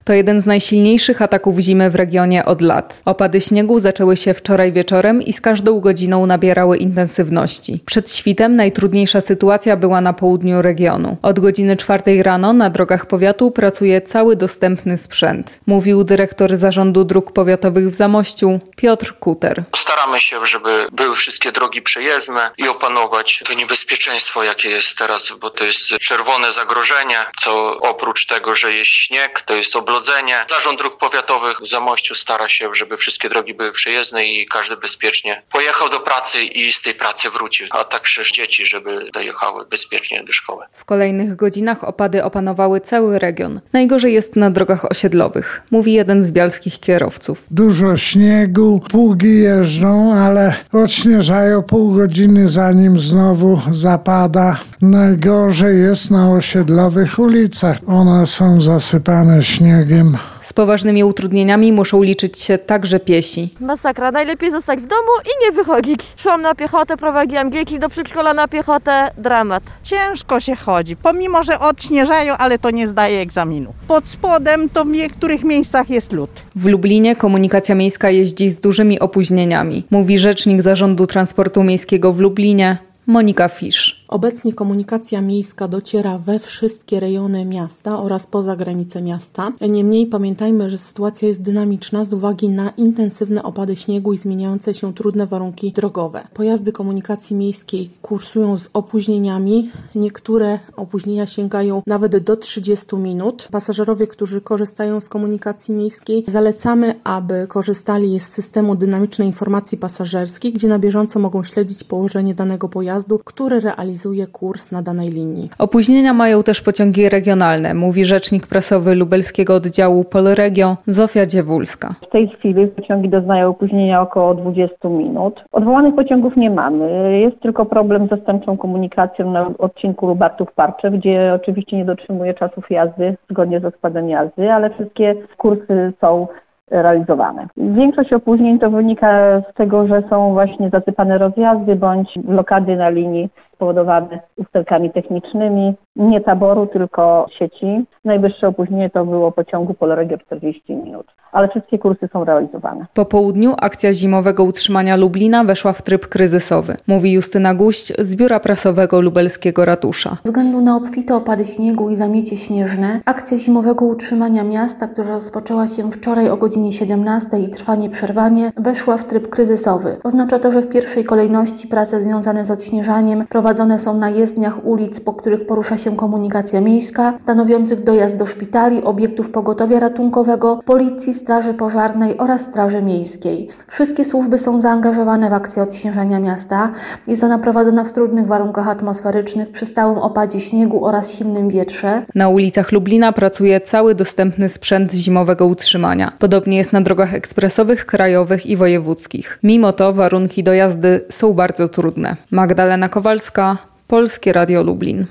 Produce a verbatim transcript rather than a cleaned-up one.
To jeden z najsilniejszych ataków zimy w regionie od lat. Opady śniegu zaczęły się wczoraj wieczorem i z każdą godziną nabierały intensywności. Przed świtem najtrudniejsza sytuacja była na południu regionu. Od godziny czwartej rano na drogach powiatu pracuje cały dostępny sprzęt. Mówił dyrektor Zarządu Dróg Powiatowych w Zamościu Piotr Kuter. Staramy się, żeby były wszystkie drogi przejezdne i opanować to niebezpieczeństwo, jakie jest teraz, bo to jest czerwone zagrożenie, co oprócz tego, że jest śnieg, to jest oblodzenie. Zarząd Dróg Powiatowych w Zamościu stara się, żeby wszystkie drogi były przejezdne i każdy bezpiecznie pojechał do pracy i z tej pracy wrócił, a także dzieci, żeby dojechały bezpiecznie do szkoły. W kolejnych godzinach opady opanowały cały region. Najgorzej jest na drogach osiedlowych, mówi jeden z bialskich kierowców. Dużo śniegu, pługi jeżdżą, ale odśnieżają pół godziny zanim znowu zapada. Najgorzej jest na osiedlowych ulicach. One są zasypane śniegiem. Z poważnymi utrudnieniami muszą liczyć się także piesi. Masakra, najlepiej zostać w domu i nie wychodzić. Szłam na piechotę, prowadziłam dzieci do przedszkola na piechotę, dramat. Ciężko się chodzi, pomimo że odśnieżają, ale to nie zdaje egzaminu. Pod spodem to w niektórych miejscach jest lód. W Lublinie komunikacja miejska jeździ z dużymi opóźnieniami, mówi rzecznik Zarządu Transportu Miejskiego w Lublinie Monika Fisz. Obecnie komunikacja miejska dociera we wszystkie rejony miasta oraz poza granice miasta. Niemniej pamiętajmy, że sytuacja jest dynamiczna z uwagi na intensywne opady śniegu i zmieniające się trudne warunki drogowe. Pojazdy komunikacji miejskiej kursują z opóźnieniami. Niektóre opóźnienia sięgają nawet do trzydziestu minut. Pasażerowie, którzy korzystają z komunikacji miejskiej, zalecamy, aby korzystali z systemu dynamicznej informacji pasażerskiej, gdzie na bieżąco mogą śledzić położenie danego pojazdu, który realizuje kurs na danej linii. Opóźnienia mają też pociągi regionalne, mówi rzecznik prasowy lubelskiego oddziału Polregio Zofia Dziewulska. W tej chwili pociągi doznają opóźnienia około dwudziestu minut. Odwołanych pociągów nie mamy. Jest tylko problem z zastępczą komunikacją na odcinku Lubartów-Parczew, gdzie oczywiście nie dotrzymuje czasów jazdy zgodnie z rozkładem jazdy, ale wszystkie kursy są realizowane. Większość opóźnień to wynika z tego, że są właśnie zasypane rozjazdy bądź blokady na linii spowodowane usterkami technicznymi, nie taboru, tylko sieci. Najwyższe opóźnienie to było pociągu Polregio czterdzieści minut, ale wszystkie kursy są realizowane. Po południu akcja zimowego utrzymania Lublina weszła w tryb kryzysowy, mówi Justyna Guść z Biura Prasowego Lubelskiego Ratusza. Ze względu na obfite opady śniegu i zamiecie śnieżne, akcja zimowego utrzymania miasta, która rozpoczęła się wczoraj o godzinie siedemnastej i trwa nieprzerwanie, weszła w tryb kryzysowy. Oznacza to, że w pierwszej kolejności prace związane z odśnieżaniem prowadzone są na jezdniach ulic, po których porusza się komunikacja miejska, stanowiących dojazd do szpitali, obiektów pogotowia ratunkowego, policji, straży pożarnej oraz straży miejskiej. Wszystkie służby są zaangażowane w akcję odśnieżania miasta. Jest ona prowadzona w trudnych warunkach atmosferycznych, przy stałym opadzie śniegu oraz silnym wietrze. Na ulicach Lublina pracuje cały dostępny sprzęt zimowego utrzymania. Podobnie jest na drogach ekspresowych, krajowych i wojewódzkich. Mimo to warunki do jazdy są bardzo trudne. Magdalena Kowalska, Polskie Radio Lublin.